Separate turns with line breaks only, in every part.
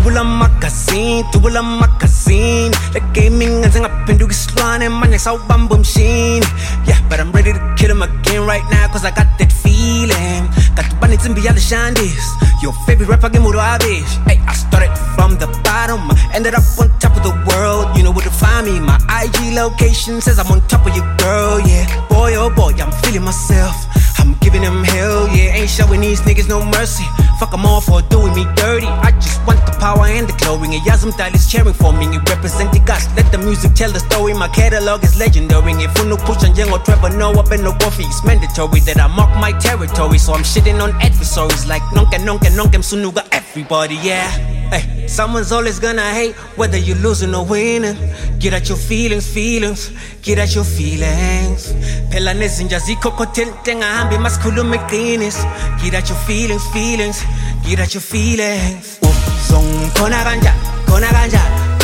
tubula magazine Le gaming and sing up and do slime and man is out bamboo machine. Yeah, but I'm ready to kill him again right now, cause I got that feeling. Got the bunny to be all the shandies. Your favorite rapper game with Avish. Hey, I started from the bottom, ended up on top of the world. You know where to find me. My IG location says I'm on top of your girl, yeah. Boy, oh boy, I'm feeling myself. I'm giving them hell, yeah. Ain't showing these niggas no mercy. Fuck them all for doing me dirty. I just want the power and the glory. And Yazam style is cheering for me. It represent the gods. Let the music tell the story. My catalog is legendary. If you no push on or Trevor, no up and no coffee. It's mandatory that I mark my territory. So I'm shitting on adversaries like nonkem sunuga everybody, yeah. Hey, someone's always gonna hate whether you're losing or winning. Get out your feelings, get out your feelings. Phela nezinja zikho kothente ngahambe masikhulume iqiniso. Get out your feelings, get out your feelings. Song khona kanja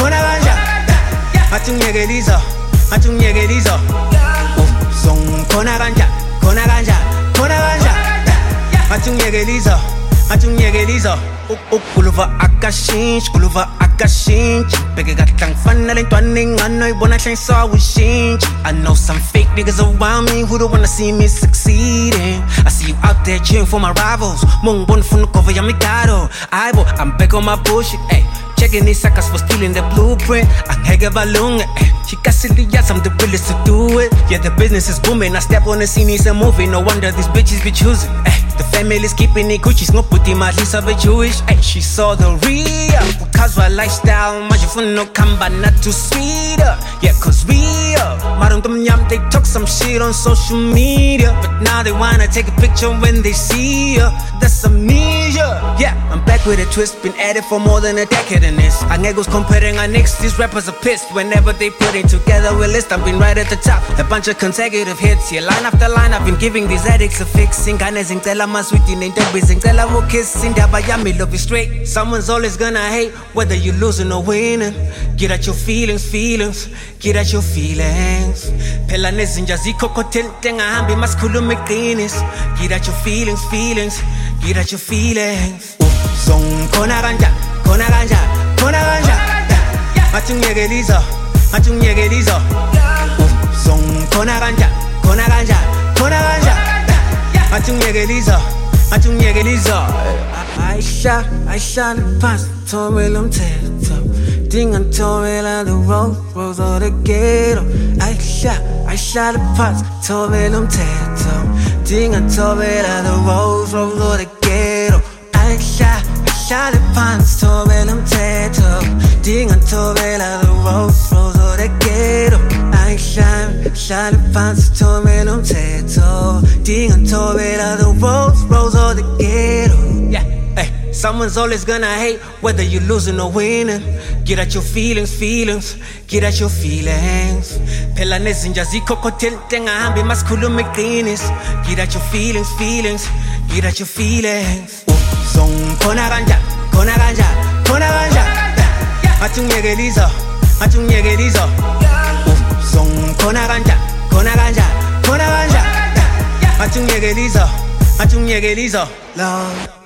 Athi ngiyekelizo Song khona kanja Athi ngiyekelizo Ukuluva akashinji Beke gatlang fana lentwane ngano ibona hlensa wishinji. I know some fake niggas around me who don't wanna see me succeeding. I see you out there cheering for my rivals. Mungbon funu cover ya migado. I'm back on my bullshit, ayy. Checking these suckers for stealing the blueprint. Angeke balunge, Chikasili, yes, I'm the realest to do it. Yeah, the business is booming. I step on the scene, it's a movie. No wonder these bitches be choosing. The family's keeping it Gucci's no puti malisa be Jewish. She saw the real because my lifestyle, majifun no kamba not too sweet. Yeah, cause real. Marundum yam, they talk some shit on social media, but now they wanna take a picture when they see ya. That's amnesia. Yeah, I'm back with a twist. Been at it for more than a decade in this. Angegos comparing our nicks. These rappers are pissed whenever they put it together. A list, I've been right at the top. A bunch of consecutive hits. Yeah, line after line, I've been giving these addicts a fix. My sweetie named Debby, tell her kiss in Dabayami, love you straight. Someone's always gonna hate whether you're losing or winning. Get out your feelings, get out your feelings. Phela nezinja zikho kothente ngahambe masikhulume iqiniso. Get out your feelings, get out your feelings. Song khona kanja Athi ngiyekelizo Song khona kanja Athi ngiyekelizo Aisha phansi thobela umthetho Dinga thobela the roads of the ghetto. Aisha phansi thobela umthetho Dinga thobela the roads of the ghetto. Aisha phansi thobela umthetho Dinga thobela the roads of the ghetto. Aisha phansi thobela umthetho Dinga thobela the roads of the ghetto. Yeah, hey, someone's always gonna hate whether you're losing or winning. Get out your feelings, get out your feelings. Phela nezinja zikho kothente ngahambe masikhulume iqiniso. Get out your feelings, get out your feelings. Song khona kanja Athi ngiyekelizo Song khona kanja Athi ngiyekelizo Lord.